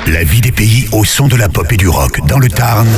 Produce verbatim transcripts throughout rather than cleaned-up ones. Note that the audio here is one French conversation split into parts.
La vie des pays au son de la pop et du rock dans le Tarn.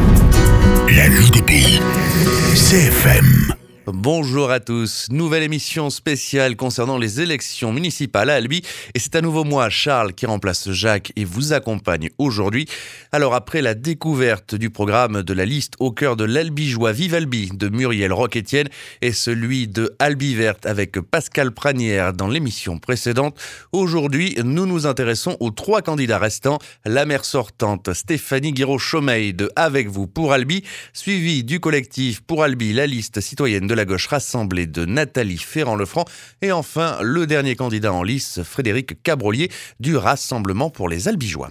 La vie des pays. C F M. Bonjour à tous, nouvelle émission spéciale concernant les élections municipales à Albi et c'est à nouveau moi, Charles, qui remplace Jacques et vous accompagne aujourd'hui. Alors après la découverte du programme de la liste au cœur de l'Albigeois Vive Albi de Muriel Roch-Étienne et celui de Albi Verte avec Pascal Pranière dans l'émission précédente, aujourd'hui nous nous intéressons aux trois candidats restants, la maire sortante Stéphanie Guiraud-Chaumeil de Avec vous pour Albi, suivie du collectif pour Albi, la liste citoyenne de la gauche rassemblée de Nathalie Ferrand-Lefranc et enfin le dernier candidat en lice, Frédéric Cabrolier du Rassemblement pour les Albigeois.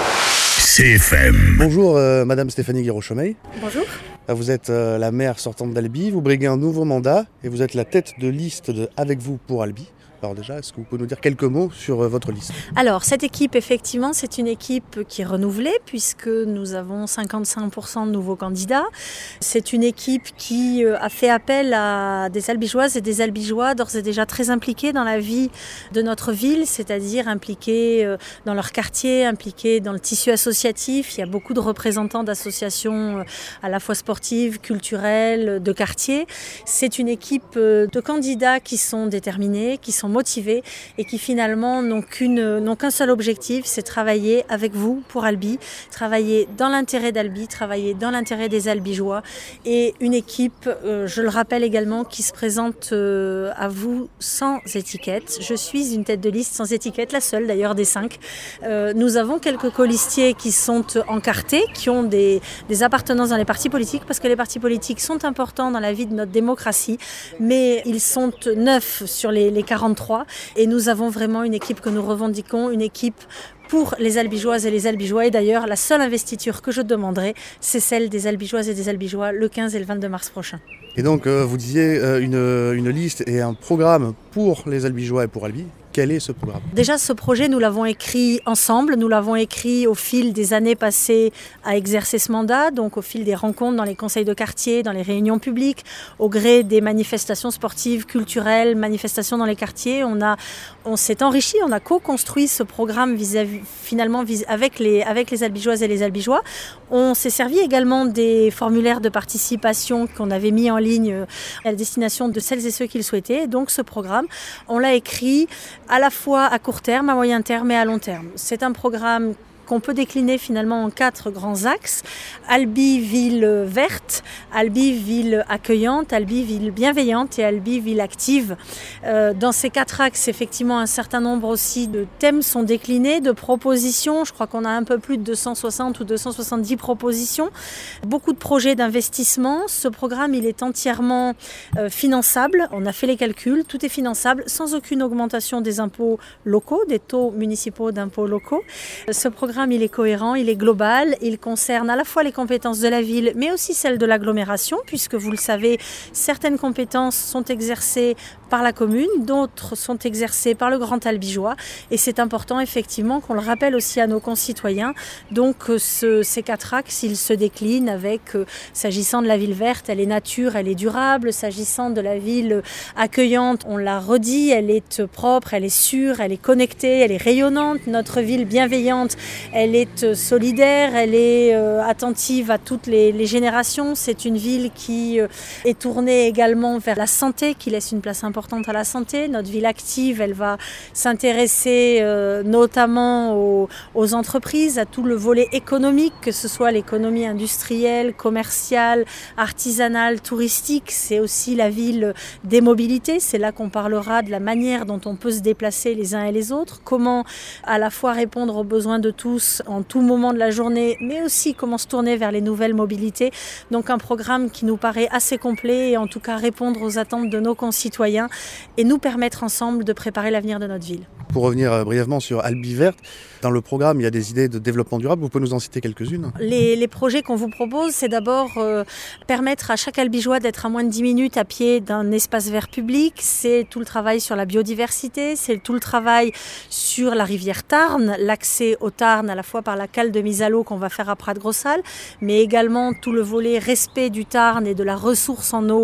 C F M. Bonjour euh, Madame Stéphanie Guiraud-Chaumeil. Bonjour. Vous êtes euh, la maire sortante d'Albi, vous briguez un nouveau mandat et vous êtes la tête de liste de Avec vous pour Albi. Alors déjà, est-ce que vous pouvez nous dire quelques mots sur euh, votre liste ? Alors, cette équipe, effectivement, c'est une équipe qui est renouvelée puisque nous avons cinquante-cinq pour cent de nouveaux candidats. C'est une équipe qui euh, a fait appel à des Albigeoises et des Albigeois d'ores et déjà très impliqués dans la vie de notre ville, c'est-à-dire impliqués euh, dans leur quartier, impliqués dans le tissu associatif. Il y a beaucoup de représentants d'associations euh, à la fois sportives, culturelles, de quartier. C'est une équipe euh, de candidats qui sont déterminés, qui sont motivés et qui finalement n'ont, qu'une, n'ont qu'un seul objectif, c'est travailler avec vous pour Albi, travailler dans l'intérêt d'Albi, travailler dans l'intérêt des Albigeois et une équipe, euh, je le rappelle également, qui se présente euh, à vous sans étiquette. Je suis une tête de liste sans étiquette, la seule d'ailleurs des cinq. Euh, nous avons quelques colistiers qui sont encartés, qui ont des, des appartenances dans les partis politiques parce que les partis politiques sont importants dans la vie de notre démocratie, mais ils sont neuf sur les, les quarante-trois. Et nous avons vraiment une équipe que nous revendiquons, une équipe pour les Albigeoises et les Albigeois. Et d'ailleurs, la seule investiture que je demanderai, c'est celle des Albigeoises et des Albigeois le quinze et le vingt-deux mars prochain. Et donc, euh, vous disiez euh, une, une liste et un programme pour les Albigeois et pour Albi. Quel est ce programme ? Déjà, ce projet, nous l'avons écrit ensemble. Nous l'avons écrit au fil des années passées à exercer ce mandat, donc au fil des rencontres dans les conseils de quartier, dans les réunions publiques, au gré des manifestations sportives, culturelles, manifestations dans les quartiers. On, a, on s'est enrichi, on a co-construit ce programme vis-à-vis, finalement vis- avec, les, avec les Albigeoises et les Albigeois. On s'est servi également des formulaires de participation qu'on avait mis en ligne à la destination de celles et ceux qui le souhaitaient. Et donc ce programme, on l'a écrit à la fois à court terme, à moyen terme et à long terme. C'est un programme qu'on peut décliner finalement en quatre grands axes. Albi, ville verte, Albi, ville accueillante, Albi, ville bienveillante et Albi, ville active. Euh, dans ces quatre axes, effectivement, un certain nombre aussi de thèmes sont déclinés, de propositions. Je crois qu'on a un peu plus de deux cent soixante ou deux cent soixante-dix propositions. Beaucoup de projets d'investissement. Ce programme, il est entièrement euh, finançable. On a fait les calculs, tout est finançable sans aucune augmentation des impôts locaux, des taux municipaux d'impôts locaux. Ce programme il est cohérent, il est global, il concerne à la fois les compétences de la ville, mais aussi celles de l'agglomération, puisque vous le savez, certaines compétences sont exercées par la commune, d'autres sont exercées par le Grand Albigeois, et c'est important effectivement qu'on le rappelle aussi à nos concitoyens. Donc ce, ces quatre axes, ils se déclinent avec, euh, s'agissant de la ville verte, elle est nature, elle est durable, s'agissant de la ville accueillante, on l'a redit, elle est propre, elle est sûre, elle est connectée, elle est rayonnante, notre ville bienveillante, elle est solidaire, elle est euh, attentive à toutes les, les générations. C'est une ville qui euh, est tournée également vers la santé, qui laisse une place importante à la santé. Notre ville active, elle va s'intéresser euh, notamment aux, aux entreprises, à tout le volet économique, que ce soit l'économie industrielle, commerciale, artisanale, touristique. C'est aussi la ville des mobilités. C'est là qu'on parlera de la manière dont on peut se déplacer les uns et les autres. Comment à la fois répondre aux besoins de tous en tout moment de la journée, mais aussi comment se tourner vers les nouvelles mobilités. Donc un programme qui nous paraît assez complet et en tout cas répondre aux attentes de nos concitoyens et nous permettre ensemble de préparer l'avenir de notre ville. Pour revenir brièvement sur Albi Verte, dans le programme, il y a des idées de développement durable. Vous pouvez nous en citer quelques-unes ? Les, les projets qu'on vous propose, c'est d'abord euh, permettre à chaque Albigeois d'être à moins de dix minutes à pied d'un espace vert public. C'est tout le travail sur la biodiversité, c'est tout le travail sur la rivière Tarn, l'accès au Tarn à la fois par la cale de mise à l'eau qu'on va faire à Prat-Grossal, mais également tout le volet respect du Tarn et de la ressource en eau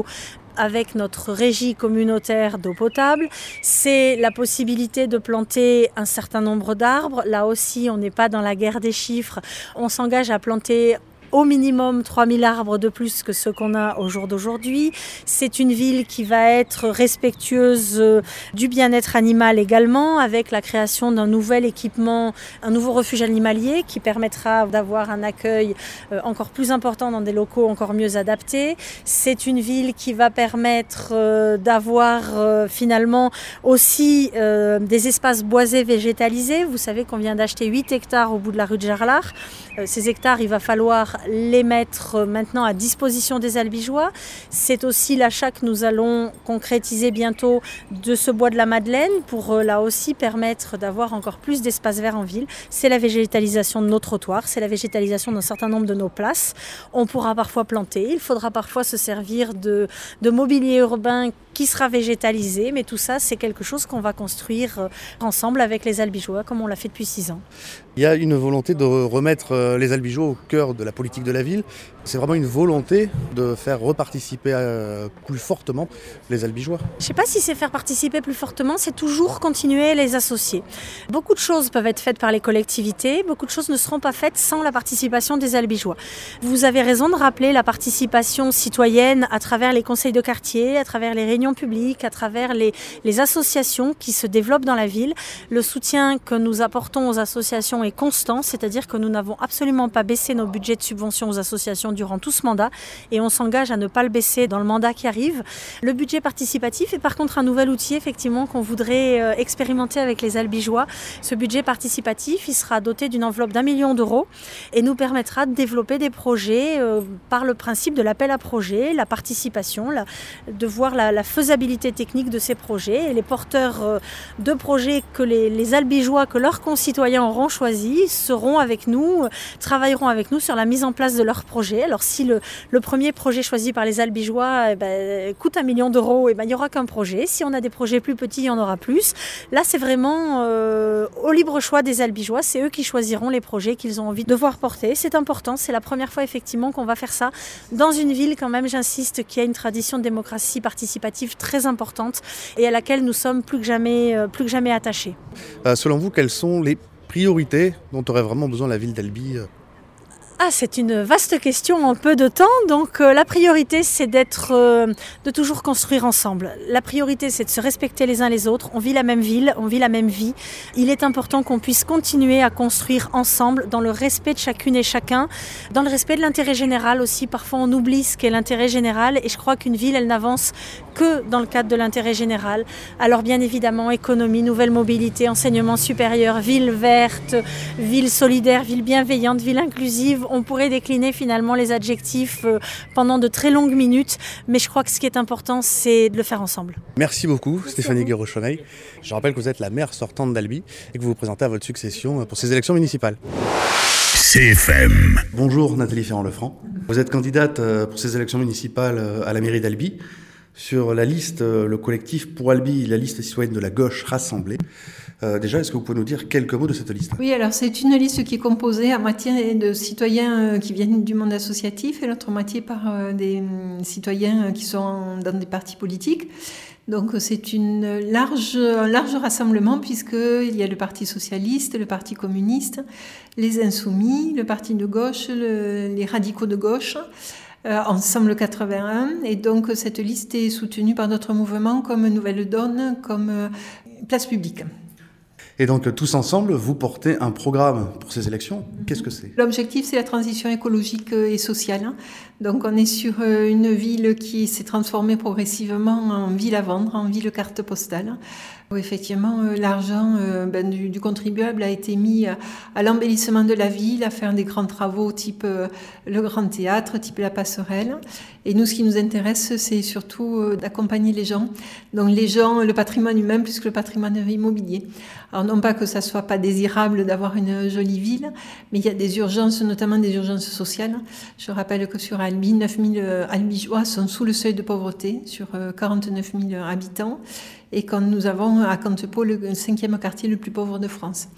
avec notre régie communautaire d'eau potable. C'est la possibilité de planter un certain nombre d'arbres. Là aussi, on n'est pas dans la guerre des chiffres. On s'engage à planter au minimum trois mille arbres de plus que ceux qu'on a au jour d'aujourd'hui. C'est une ville qui va être respectueuse du bien-être animal également, avec la création d'un nouvel équipement, un nouveau refuge animalier qui permettra d'avoir un accueil encore plus important dans des locaux encore mieux adaptés. C'est une ville qui va permettre d'avoir finalement aussi des espaces boisés végétalisés. Vous savez qu'on vient d'acheter huit hectares au bout de la rue de Jarlard. Ces hectares, il va falloir les mettre maintenant à disposition des Albigeois. C'est aussi l'achat que nous allons concrétiser bientôt de ce bois de la Madeleine pour là aussi permettre d'avoir encore plus d'espace vert en ville. C'est la végétalisation de nos trottoirs, c'est la végétalisation d'un certain nombre de nos places. On pourra parfois planter, il faudra parfois se servir de, de mobilier urbain qui sera végétalisé, mais tout ça c'est quelque chose qu'on va construire ensemble avec les Albigeois comme on l'a fait depuis six ans. Il y a une volonté de remettre les Albigeois au cœur de la politique de la ville. C'est vraiment une volonté de faire reparticiper plus fortement les Albigeois. Je ne sais pas si c'est faire participer plus fortement, c'est toujours continuer les associer. Beaucoup de choses peuvent être faites par les collectivités, beaucoup de choses ne seront pas faites sans la participation des Albigeois. Vous avez raison de rappeler la participation citoyenne à travers les conseils de quartier, à travers les réunions publiques, à travers les, les associations qui se développent dans la ville. Le soutien que nous apportons aux associations est constant, c'est-à-dire que nous n'avons absolument pas baissé nos budgets de subvention aux associations durant tout ce mandat et on s'engage à ne pas le baisser dans le mandat qui arrive. Le budget participatif est par contre un nouvel outil effectivement qu'on voudrait expérimenter avec les Albigeois. Ce budget participatif, il sera doté d'une enveloppe d'un million d'euros et nous permettra de développer des projets euh, par le principe de l'appel à projets, la participation, la, de voir la, la faisabilité technique de ces projets et les porteurs euh, de projets que les, les Albigeois, que leurs concitoyens auront choisis, seront avec nous, euh, travailleront avec nous sur la mise en place de leurs projets. Alors si le, le premier projet choisi par les Albigeois eh ben, coûte un million d'euros, eh ben, il n'y aura qu'un projet. Si on a des projets plus petits, il y en aura plus. Là, c'est vraiment euh, au libre choix des Albigeois. C'est eux qui choisiront les projets qu'ils ont envie de voir porter. C'est important. C'est la première fois effectivement qu'on va faire ça dans une ville quand même, j'insiste, qui a une tradition de démocratie participative très importante et à laquelle nous sommes plus que jamais, euh, plus que jamais attachés. Euh, selon vous, quelles sont les priorités dont aurait vraiment besoin la ville d'Albi ? Ah, c'est une vaste question en peu de temps. Donc euh, la priorité, c'est d'être, euh, de toujours construire ensemble. La priorité, c'est de se respecter les uns les autres. On vit la même ville, on vit la même vie. Il est important qu'on puisse continuer à construire ensemble dans le respect de chacune et chacun, dans le respect de l'intérêt général aussi. Parfois, on oublie ce qu'est l'intérêt général et je crois qu'une ville, elle n'avance que dans le cadre de l'intérêt général. Alors bien évidemment, économie, nouvelle mobilité, enseignement supérieur, ville verte, ville solidaire, ville bienveillante, ville inclusive. On pourrait décliner finalement les adjectifs pendant de très longues minutes, mais je crois que ce qui est important, c'est de le faire ensemble. Merci beaucoup, Merci Stéphanie Guérochonneil. Je rappelle que vous êtes la maire sortante d'Albi et que vous vous présentez à votre succession pour ces élections municipales. C F M. Bonjour Nathalie Ferrand-Lefranc. Vous êtes candidate pour ces élections municipales à la mairie d'Albi. Sur la liste, le collectif Pour Albi, la liste citoyenne de la gauche rassemblée. Euh, déjà, est-ce que vous pouvez nous dire quelques mots de cette liste ? Oui, alors c'est une liste qui est composée à moitié de citoyens qui viennent du monde associatif et l'autre moitié par des citoyens qui sont dans des partis politiques. Donc c'est une large, un large rassemblement puisqu'il y a le Parti socialiste, le Parti communiste, les Insoumis, le Parti de gauche, le, les radicaux de gauche, euh, Ensemble quatre-vingt-un. Et donc cette liste est soutenue par d'autres mouvements comme Nouvelle Donne, comme euh, Place Publique. Et donc, tous ensemble, vous portez un programme pour ces élections. Qu'est-ce que c'est ? L'objectif, c'est la transition écologique et sociale. Donc, on est sur une ville qui s'est transformée progressivement en ville à vendre, en ville carte postale. Où effectivement, l'argent ben, du, du contribuable a été mis à, à l'embellissement de la ville, à faire des grands travaux type le Grand Théâtre, type la Passerelle. Et nous, ce qui nous intéresse, c'est surtout d'accompagner les gens. Donc, les gens, le patrimoine humain plus que le patrimoine immobilier. Alors, non pas que ça soit pas désirable d'avoir une jolie ville, mais il y a des urgences, notamment des urgences sociales. Je rappelle que sur Albi, neuf mille Albigeois sont sous le seuil de pauvreté, sur quarante-neuf mille habitants. Et quand nous avons à Cantepôt le cinquième quartier le plus pauvre de France.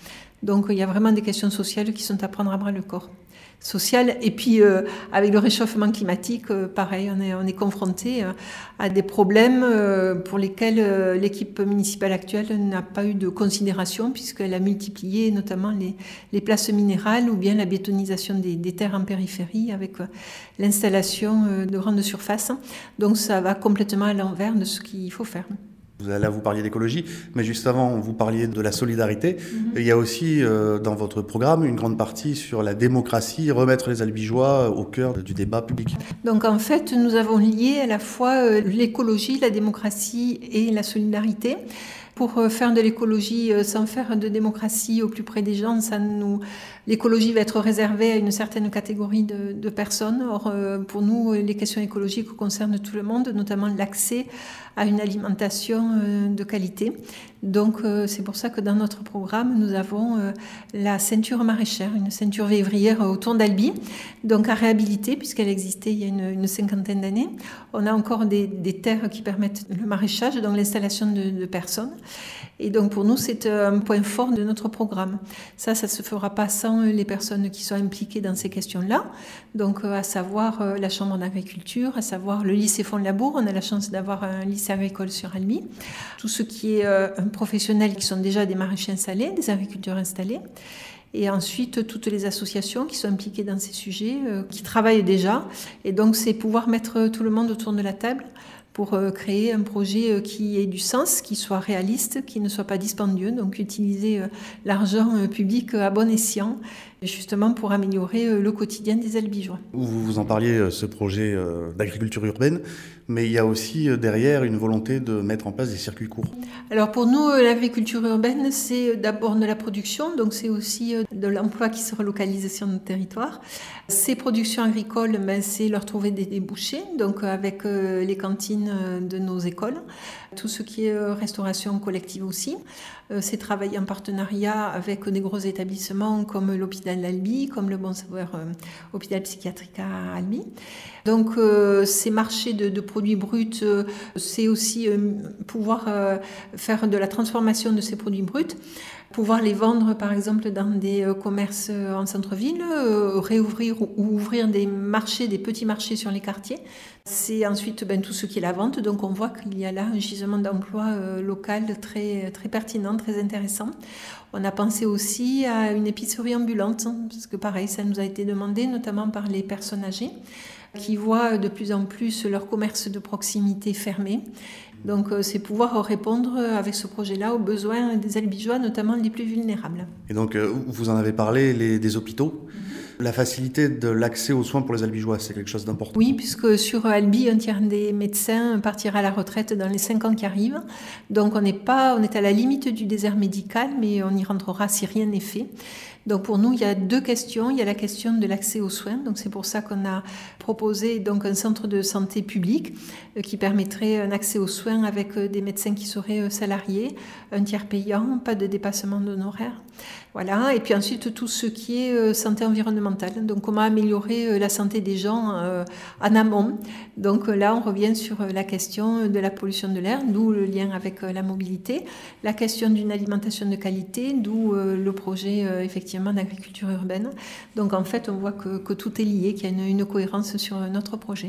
Donc il y a vraiment des questions sociales qui sont à prendre à bras le corps. Sociales. Et puis euh, avec le réchauffement climatique, euh, pareil, on est, on est confronté euh, à des problèmes euh, pour lesquels euh, l'équipe municipale actuelle n'a pas eu de considération puisqu'elle a multiplié notamment les, les places minérales ou bien la bétonisation des, des terres en périphérie avec euh, l'installation euh, de grandes surfaces. Donc ça va complètement à l'envers de ce qu'il faut faire. Là, vous parliez d'écologie, mais juste avant, vous parliez de la solidarité. Mm-hmm. Il y a aussi, euh, dans votre programme, une grande partie sur la démocratie, remettre les Albigeois au cœur du débat public. Donc, en fait, nous avons lié à la fois euh, l'écologie, la démocratie et la solidarité. Pour faire de l'écologie sans faire de démocratie au plus près des gens, ça nous... l'écologie va être réservée à une certaine catégorie de, de personnes. Or, pour nous, les questions écologiques concernent tout le monde, notamment l'accès à une alimentation de qualité. Donc, c'est pour ça que dans notre programme, nous avons la ceinture maraîchère, une ceinture vivrière autour d'Albi, donc à réhabiliter puisqu'elle existait il y a une, une cinquantaine d'années. On a encore des, des terres qui permettent le maraîchage, donc l'installation de, de personnes. Et donc pour nous, c'est un point fort de notre programme. Ça, ça ne se fera pas sans les personnes qui sont impliquées dans ces questions-là. Donc à savoir la Chambre d'agriculture, à savoir le lycée Font-Labour. On a la chance d'avoir un lycée agricole sur Albi. Tout ce qui est un professionnel qui sont déjà des maraîchers installés, des agriculteurs installés. Et ensuite, toutes les associations qui sont impliquées dans ces sujets, euh, qui travaillent déjà. Et donc, c'est pouvoir mettre tout le monde autour de la table pour euh, créer un projet euh, qui ait du sens, qui soit réaliste, qui ne soit pas dispendieux. Donc, utiliser euh, l'argent euh, public à bon escient, justement pour améliorer euh, le quotidien des Albigeois. Vous, vous en parliez, euh, ce projet euh, d'agriculture urbaine, mais il y a aussi euh, derrière une volonté de mettre en place des circuits courts. Alors pour nous, euh, l'agriculture urbaine, c'est d'abord de la production, donc c'est aussi euh, de l'emploi qui se relocalise sur notre territoire. Ces productions agricoles, ben, c'est leur trouver des débouchés, donc euh, avec euh, les cantines euh, de nos écoles, tout ce qui est euh, restauration collective aussi. Euh, c'est travailler en partenariat avec des gros établissements comme l'hôpital d'Albi, comme le Bon Sauveur euh, hôpital psychiatrique à Albi. Donc euh, ces marchés de, de produits bruts, euh, c'est aussi euh, pouvoir euh, faire de la transformation de ces produits bruts, pouvoir les vendre par exemple dans des euh, commerces euh, en centre-ville, euh, réouvrir ou, ou ouvrir des marchés, des petits marchés sur les quartiers. C'est ensuite ben, tout ce qui est la vente, donc on voit qu'il y a là un gisement d'emploi euh, local très, très pertinent, très intéressant. On a pensé aussi à une épicerie ambulante, parce que pareil, ça nous a été demandé, notamment par les personnes âgées, qui voient de plus en plus leur commerce de proximité fermé. Donc c'est pouvoir répondre avec ce projet-là aux besoins des Albigeois, notamment les plus vulnérables. Et donc vous en avez parlé, les, des hôpitaux. La facilité de l'accès aux soins pour les Albigeois, c'est quelque chose d'important. Oui, puisque sur Albi, un tiers des médecins partira à la retraite dans les cinq ans qui arrivent. Donc on n'est pas, on est à la limite du désert médical, mais on y rentrera si rien n'est fait. Donc pour nous, il y a deux questions. Il y a la question de l'accès aux soins. Donc c'est pour ça qu'on a proposé donc un centre de santé public qui permettrait un accès aux soins avec des médecins qui seraient salariés, un tiers payant, pas de dépassement d'honoraires. Voilà. Et puis ensuite tout ce qui est santé environnementale. Donc comment améliorer la santé des gens en amont. Donc là, on revient sur la question de la pollution de l'air, d'où le lien avec la mobilité, la question d'une alimentation de qualité, d'où le projet effectivement d'agriculture urbaine. Donc en fait, on voit que, que tout est lié, qu'il y a une, une cohérence sur notre projet.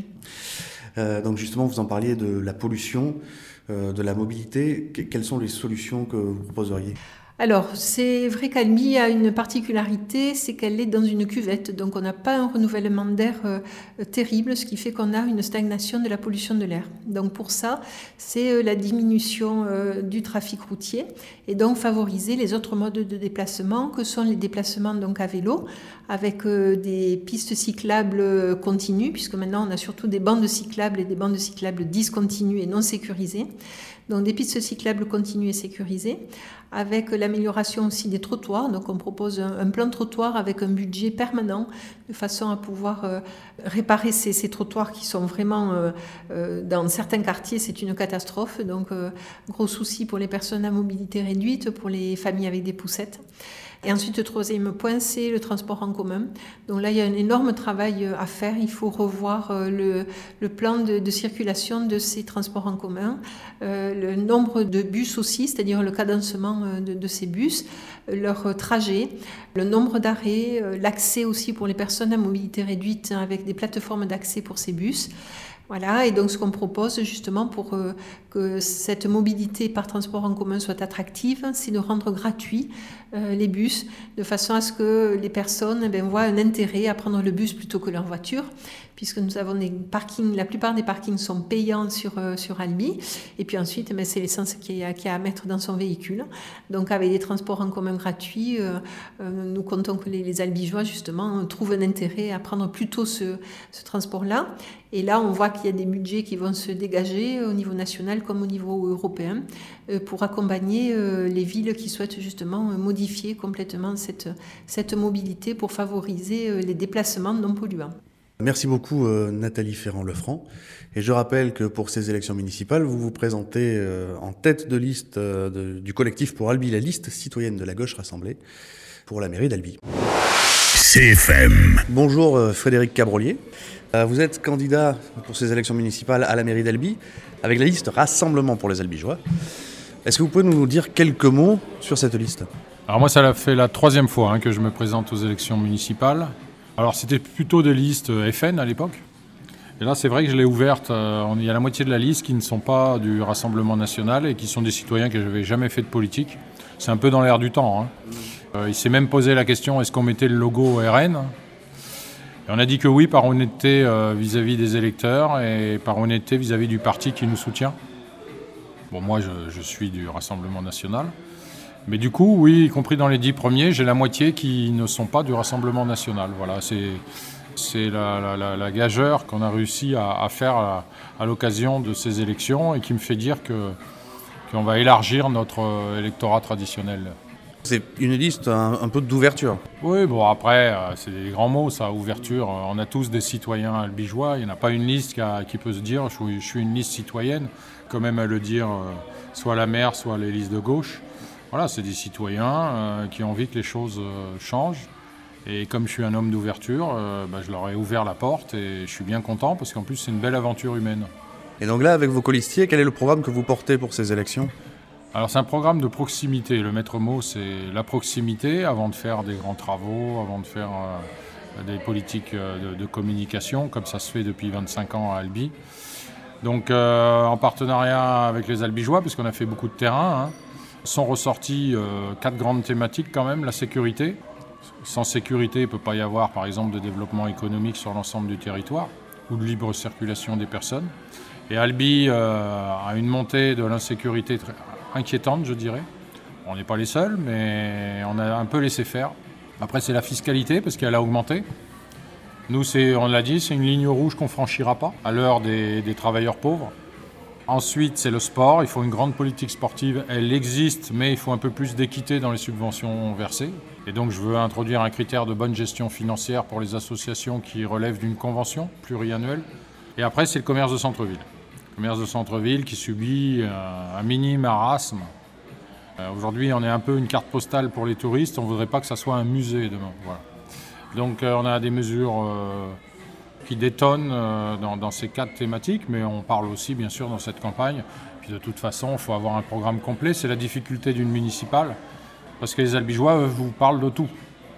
Euh, donc justement, vous en parliez de la pollution, euh, de la mobilité. Quelles sont les solutions que vous proposeriez ? Alors, c'est vrai qu'Albi a une particularité, c'est qu'elle est dans une cuvette, donc on n'a pas un renouvellement d'air euh, terrible, ce qui fait qu'on a une stagnation de la pollution de l'air. Donc pour ça, c'est euh, la diminution euh, du trafic routier et donc favoriser les autres modes de déplacement que sont les déplacements donc à vélo, avec euh, des pistes cyclables continues, puisque maintenant on a surtout des bandes cyclables et des bandes cyclables discontinues et non sécurisées. Donc des pistes cyclables continues et sécurisées, avec l'amélioration aussi des trottoirs. Donc on propose un, un plan de trottoir avec un budget permanent, de façon à pouvoir euh, réparer ces, ces trottoirs qui sont vraiment, euh, euh, dans certains quartiers, c'est une catastrophe. Donc euh, gros souci pour les personnes à mobilité réduite, pour les familles avec des poussettes. Et ensuite, le troisième point, c'est le transport en commun. Donc là, il y a un énorme travail à faire. Il faut revoir le, le plan de, de circulation de ces transports en commun, euh, le nombre de bus aussi, c'est-à-dire le cadencement de, de ces bus, leur trajet, le nombre d'arrêts, l'accès aussi pour les personnes à mobilité réduite avec des plateformes d'accès pour ces bus. Voilà, et donc ce qu'on propose justement pour euh, que cette mobilité par transport en commun soit attractive, c'est de rendre gratuits euh, les bus, de façon à ce que les personnes eh bien, voient un intérêt à prendre le bus plutôt que leur voiture, puisque nous avons des parkings, la plupart des parkings sont payants sur, euh, sur Albi, et puis ensuite eh bien, c'est l'essence qu'il y a, qu'il y a à mettre dans son véhicule. Donc avec des transports en commun gratuits, euh, euh, nous comptons que les, les Albigeois justement trouvent un intérêt à prendre plutôt ce, ce transport-là. Et là, on voit qu'il y a des budgets qui vont se dégager au niveau national comme au niveau européen pour accompagner les villes qui souhaitent justement modifier complètement cette, cette mobilité pour favoriser les déplacements non polluants. Merci beaucoup Nathalie Ferrand-Lefranc. Et je rappelle que pour ces élections municipales, vous vous présentez en tête de liste de, du collectif pour Albi, la liste citoyenne de la gauche rassemblée pour la mairie d'Albi. C F M. Bonjour Frédéric Cabrolier. Vous êtes candidat pour ces élections municipales à la mairie d'Albi avec la liste Rassemblement pour les Albigeois. Est-ce que vous pouvez nous dire quelques mots sur cette liste ? Alors moi, ça fait la troisième fois hein, que je me présente aux élections municipales. Alors c'était plutôt des listes F N à l'époque. Et là, c'est vrai que je l'ai ouverte. Euh, il y a la moitié de la liste qui ne sont pas du Rassemblement national et qui sont des citoyens qui n'avaient jamais fait de politique. C'est un peu dans l'air du temps. Hein. Euh, il s'est même posé la question, est-ce qu'on mettait le logo R N ? Et on a dit que oui, par honnêteté euh, vis-à-vis des électeurs et par honnêteté vis-à-vis du parti qui nous soutient. Bon, moi, je, je suis du Rassemblement national. Mais du coup, oui, y compris dans les dix premiers, j'ai la moitié qui ne sont pas du Rassemblement national. Voilà, c'est, c'est la, la, la, la gageure qu'on a réussi à, à faire à, à l'occasion de ces élections et qui me fait dire que, qu'on va élargir notre électorat traditionnel. C'est une liste un, un peu d'ouverture. Oui, bon après, c'est des grands mots ça, ouverture. On a tous des citoyens albigeois. Il n'y en a pas une liste qui, a, qui peut se dire je suis, je suis une liste citoyenne, comme aiment à le dire soit la maire, soit les listes de gauche. Voilà, c'est des citoyens euh, qui ont envie que les choses euh, changent. Et comme je suis un homme d'ouverture, euh, bah, je leur ai ouvert la porte et je suis bien content parce qu'en plus c'est une belle aventure humaine. Et donc là, avec vos colistiers, quel est le programme que vous portez pour ces élections ? Alors c'est un programme de proximité. Le maître mot, c'est la proximité avant de faire des grands travaux, avant de faire euh, des politiques euh, de, de communication, comme ça se fait depuis vingt-cinq ans à Albi. Donc euh, en partenariat avec les Albigeois, puisqu'on a fait beaucoup de terrain, hein, sont ressorties euh, quatre grandes thématiques quand même. La sécurité. Sans sécurité, il ne peut pas y avoir par exemple de développement économique sur l'ensemble du territoire ou de libre circulation des personnes. Et Albi euh, a une montée de l'insécurité très inquiétante, je dirais. On n'est pas les seuls, mais on a un peu laissé faire. Après, c'est la fiscalité, parce qu'elle a augmenté. Nous, c'est, on l'a dit, c'est une ligne rouge qu'on ne franchira pas à l'heure des, des travailleurs pauvres. Ensuite, c'est le sport. Il faut une grande politique sportive. Elle existe, mais il faut un peu plus d'équité dans les subventions versées. Et donc, je veux introduire un critère de bonne gestion financière pour les associations qui relèvent d'une convention pluriannuelle. Et après, c'est le commerce de centre-ville. Commerce de centre-ville qui subit euh, un mini marasme. Euh, aujourd'hui, on est un peu une carte postale pour les touristes. On ne voudrait pas que ça soit un musée demain. Voilà. Donc, euh, on a des mesures euh, qui détonnent euh, dans, dans ces quatre thématiques, mais on parle aussi, bien sûr, dans cette campagne. Puis de toute façon, il faut avoir un programme complet. C'est la difficulté d'une municipale, parce que les Albigeois eux, vous parlent de tout.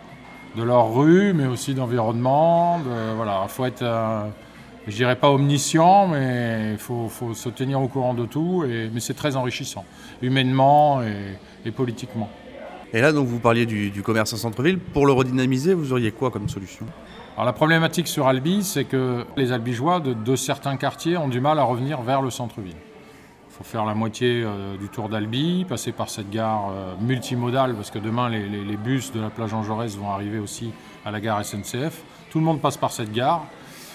De leur rue, mais aussi d'environnement. De, voilà, il faut être... Euh, je ne dirais pas omniscient, mais il faut, faut se tenir au courant de tout, et, mais c'est très enrichissant, humainement et, et politiquement. Et là, donc, vous parliez du, du commerce en centre-ville. Pour le redynamiser, vous auriez quoi comme solution ? Alors, la problématique sur Albi, c'est que les Albigeois de, de certains quartiers ont du mal à revenir vers le centre-ville. Il faut faire la moitié euh, du tour d'Albi, passer par cette gare euh, multimodale, parce que demain, les, les, les bus de la plage Jean Jaurès vont arriver aussi à la gare S N C F. Tout le monde passe par cette gare.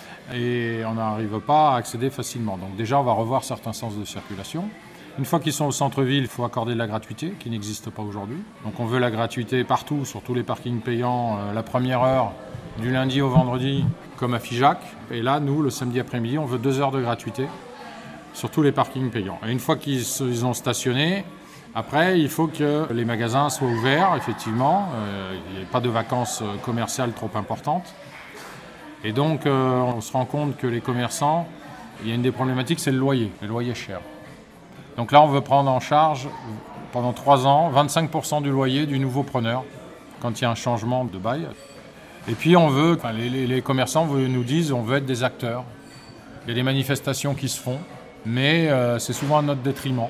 Et on n'arrive pas à accéder facilement. Donc déjà, on va revoir certains sens de circulation. Une fois qu'ils sont au centre-ville, il faut accorder de la gratuité, qui n'existe pas aujourd'hui. Donc on veut la gratuité partout, sur tous les parkings payants, euh, la première heure, du lundi au vendredi, comme à Figeac. Et là, nous, le samedi après-midi, on veut deux heures de gratuité sur tous les parkings payants. Et une fois qu'ils ils ont stationné, Après, il faut que les magasins soient ouverts, effectivement. Euh, il n'y ait pas de vacances commerciales trop importantes. Et donc, euh, on se rend compte que les commerçants, il y a une des problématiques, c'est le loyer. Le loyer est cher. Donc là, on veut prendre en charge, pendant trois ans, vingt-cinq pour cent du loyer du nouveau preneur, quand il y a un changement de bail. Et puis, on veut, enfin, les, les, les commerçants nous disent, on veut être des acteurs. Il y a des manifestations qui se font, mais euh, c'est souvent à notre détriment.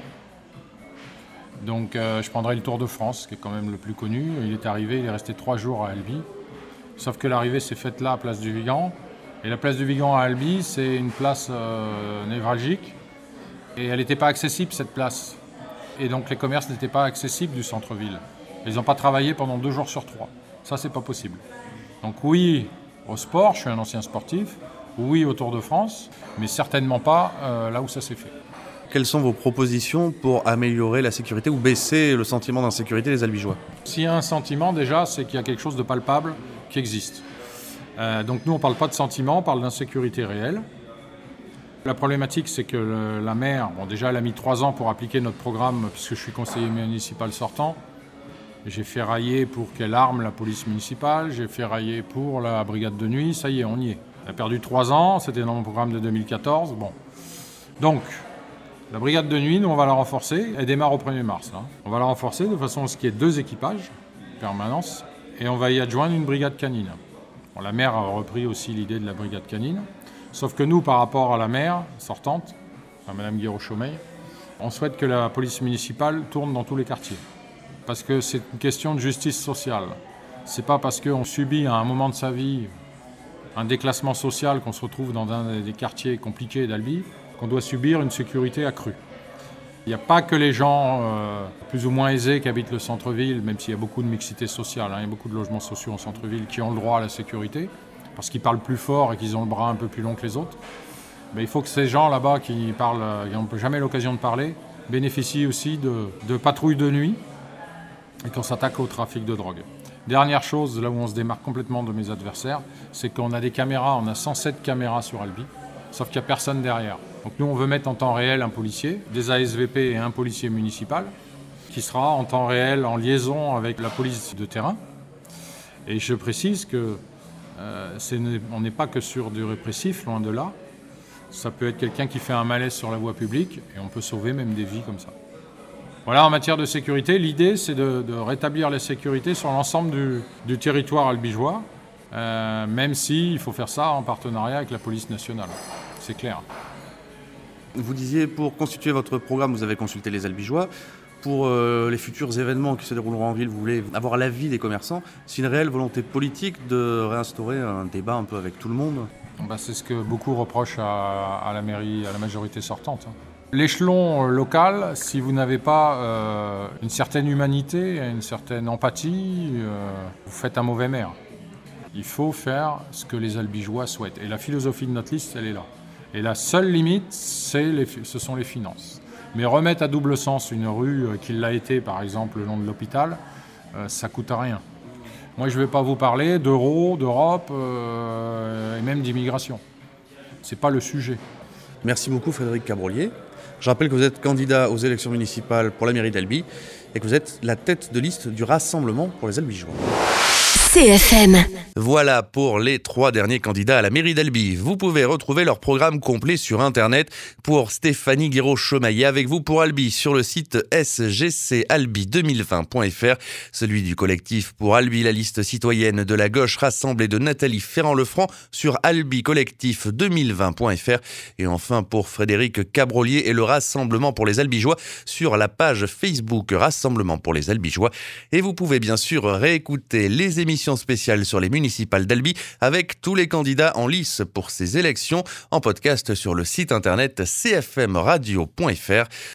Donc euh, je prendrai le Tour de France, qui est quand même le plus connu. Il est arrivé, il est resté trois jours à Albi. Sauf que l'arrivée s'est faite là, à Place du Vigan. Et la Place du Vigan à Albi, c'est une place euh, névralgique. Et elle n'était pas accessible, cette place. Et donc les commerces n'étaient pas accessibles du centre-ville. Ils n'ont pas travaillé pendant deux jours sur trois. Ça, c'est pas possible. Donc oui, au sport, je suis un ancien sportif. Oui, au Tour de France, mais certainement pas euh, là où ça s'est fait. Quelles sont vos propositions pour améliorer la sécurité ou baisser le sentiment d'insécurité des Albigeois ? S'il y a un sentiment, déjà, c'est qu'il y a quelque chose de palpable qui existe. Euh, donc nous, on ne parle pas de sentiment, on parle d'insécurité réelle. La problématique, c'est que le, la maire, bon, déjà, elle a mis trois ans pour appliquer notre programme, puisque je suis conseiller municipal sortant. J'ai fait railler pour qu'elle arme la police municipale, j'ai fait railler pour la brigade de nuit, ça y est, on y est. Elle a perdu trois ans, c'était dans mon programme de deux mille quatorze. Bon. Donc, la brigade de nuit, nous, on va la renforcer. Elle démarre au premier mars. Là. On va la renforcer de façon à ce qu'il y ait deux équipages, permanence, et on va y adjoindre une brigade canine. Bon, la maire a repris aussi l'idée de la brigade canine, sauf que nous, par rapport à la maire sortante, à Mme Guiraud-Chaumeil, on souhaite que la police municipale tourne dans tous les quartiers. Parce que c'est une question de justice sociale. C'est pas parce qu'on subit à un moment de sa vie un déclassement social, qu'on se retrouve dans un des quartiers compliqués d'Albi, qu'on doit subir une sécurité accrue. Il n'y a pas que les gens euh, plus ou moins aisés qui habitent le centre-ville, même s'il y a beaucoup de mixité sociale, hein, il y a beaucoup de logements sociaux en centre-ville qui ont le droit à la sécurité, parce qu'ils parlent plus fort et qu'ils ont le bras un peu plus long que les autres. Mais il faut que ces gens là-bas qui parlent, qui n'ont jamais l'occasion de parler, bénéficient aussi de, de patrouilles de nuit et qu'on s'attaque au trafic de drogue. Dernière chose, là où on se démarque complètement de mes adversaires, c'est qu'on a des caméras, on a cent sept caméras sur Albi, sauf qu'il n'y a personne derrière. Donc nous, on veut mettre en temps réel un policier, des A S V P et un policier municipal, qui sera en temps réel en liaison avec la police de terrain. Et je précise que euh, c'est, on n'est pas que sur du répressif, loin de là. Ça peut être quelqu'un qui fait un malaise sur la voie publique, et on peut sauver même des vies comme ça. Voilà, en matière de sécurité, l'idée, c'est de, de rétablir la sécurité sur l'ensemble du, du territoire albigeois, euh, même s'il faut faire ça en partenariat avec la police nationale. C'est clair. Vous disiez, pour constituer votre programme, vous avez consulté les Albigeois. Pour euh, les futurs événements qui se dérouleront en ville, vous voulez avoir l'avis des commerçants. C'est une réelle volonté politique de réinstaurer un débat un peu avec tout le monde ? Bah, c'est ce que beaucoup reprochent à, à la mairie, à la majorité sortante. L'échelon local, si vous n'avez pas euh, une certaine humanité, une certaine empathie, euh, vous faites un mauvais maire. Il faut faire ce que les Albigeois souhaitent. Et la philosophie de notre liste, elle est là. Et la seule limite, c'est les, ce sont les finances. Mais remettre à double sens une rue qui l'a été, par exemple, le long de l'hôpital, euh, ça ne coûte rien. Moi, je ne vais pas vous parler d'euros, d'Europe euh, et même d'immigration. Ce n'est pas le sujet. Merci beaucoup Frédéric Cabrolier. Je rappelle que vous êtes candidat aux élections municipales pour la mairie d'Albi et que vous êtes la tête de liste du Rassemblement pour les Albigeois. C F M. Voilà pour les trois derniers candidats à la mairie d'Albi. Vous pouvez retrouver leur programme complet sur Internet. Pour Stéphanie Guiraud-Chaumeil, avec vous pour Albi sur le site s g c albi deux mille vingt point f r, celui du collectif pour Albi, la liste citoyenne de la gauche rassemblée de Nathalie Ferrand-Lefranc sur albi collectif deux mille vingt point f r, et enfin pour Frédéric Cabrolier et le Rassemblement pour les Albigeois sur la page Facebook Rassemblement pour les Albigeois. Et vous pouvez bien sûr réécouter les émissions spéciale sur les municipales d'Albi avec tous les candidats en lice pour ces élections en podcast sur le site internet c f m radio point f r.